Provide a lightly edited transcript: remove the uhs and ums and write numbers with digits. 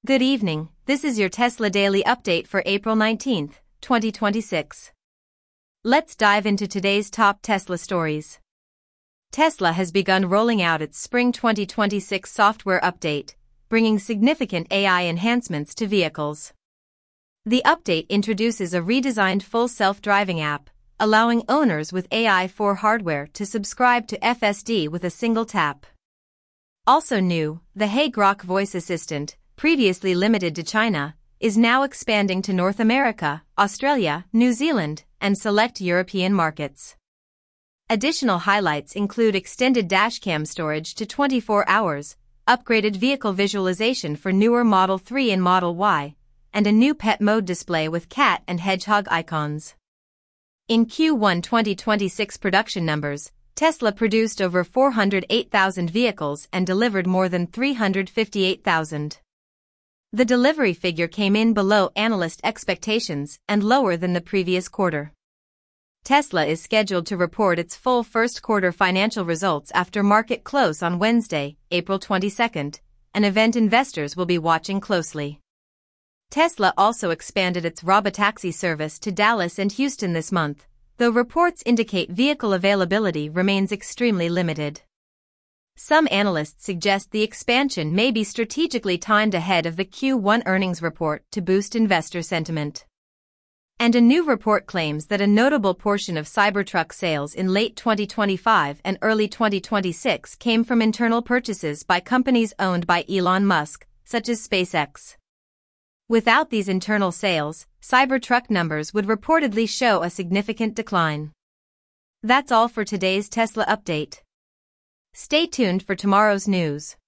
Good evening, this is your Tesla Daily Update for April 19, 2026. Let's dive into today's top Tesla stories. Tesla has begun rolling out its Spring 2026 software update, bringing significant AI enhancements to vehicles. The update introduces a redesigned full self-driving app, allowing owners with AI4 hardware to subscribe to FSD with a single tap. Also new, the Hey Grok voice assistant, previously limited to China, is now expanding to North America, Australia, New Zealand, and select European markets. Additional highlights include extended dashcam storage to 24 hours, upgraded vehicle visualization for newer Model 3 and Model Y, and a new pet mode display with cat and hedgehog icons. In Q1 2026 production numbers, Tesla produced over 408,000 vehicles and delivered more than 358,000. The delivery figure came in below analyst expectations and lower than the previous quarter. Tesla is scheduled to report its full first quarter financial results after market close on Wednesday, April 22, an event investors will be watching closely. Tesla also expanded its robotaxi service to Dallas and Houston this month, though reports indicate vehicle availability remains extremely limited. Some analysts suggest the expansion may be strategically timed ahead of the Q1 earnings report to boost investor sentiment. And a new report claims that a notable portion of Cybertruck sales in late 2025 and early 2026 came from internal purchases by companies owned by Elon Musk, such as SpaceX. Without these internal sales, Cybertruck numbers would reportedly show a significant decline. That's all for today's Tesla update. Stay tuned for tomorrow's news.